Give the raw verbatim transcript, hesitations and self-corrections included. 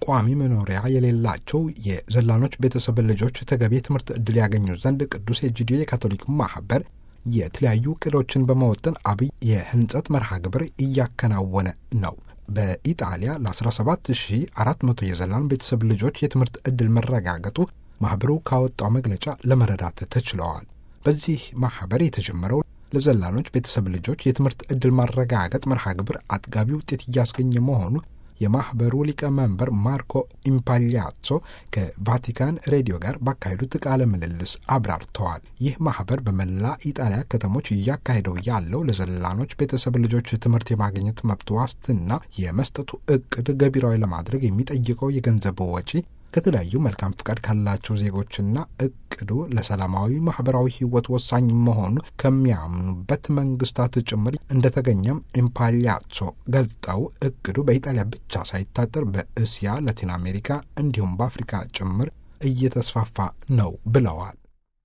ቋሚ መኖሪያ የሌላቸው የዘላኖች ቤተሰብ ልጆች ተገቢ ትምህርት ዕድል ያገኙ ዘንድ ቅዱስ ኤጂዲዮ የካቶሊክ ማህበር የተለያዩ ዕቅዶችን በመወጠን አብይ የህንጸት መርሃ ግብር እያከናወነ ነው። በኢጣሊያ ለ17 ሺህ አራት መቶ የዘላን ቤተሰብ ልጆች የትምህርት ዕድል መረጋገጡ ማህበሩ ካወጣው መግለጫ ለመረዳት ተችለዋል። በዚህ ማህበር የተጀመረው ለዘላኖች ቤተሰብ ልጆች የትምህርት ዕድል ማረጋገጥ መርሃ ግብር አጥጋቢ ውጤት እያስገኘ መሆኑ የማህበሩ ሊቀመንበር ማርኮ ኢምፓሊያዞ ከቫቲካን ሬዲዮ ጋር ባካሄዱት ቃለ ምልልስ አብራርተዋል። ይህ ማህበር በመላ ኢጣሊያ ከተሞች እያካሄደው ያለው ለዘላኖች ቤተሰብ ልጆች ትምህርት የማግኘት መብት ዋስትና የመስጠቱ እቅድ ገቢራዊ ለማድረግ የሚጠይቀው የገንዘብ ወጪ ከተለያዩ መልካም ፍቃድ ካላቸው ዜጎችና እቅዱ ለሰላማዊ ማህበራዊ ህይወት ወሳኝ መሆኑ ከሚያምኑበት መንግስታት ጭምር እንደተገኘም ኢምፓሊያዞ ገልጠው እቅዱ በኢጣሊያ ብቻ ሳይታጠር በእስያ፣ ላቲን አሜሪካ እንዲሁም በአፍሪካ ጭምር እየተስፋፋ ነው ብለዋል።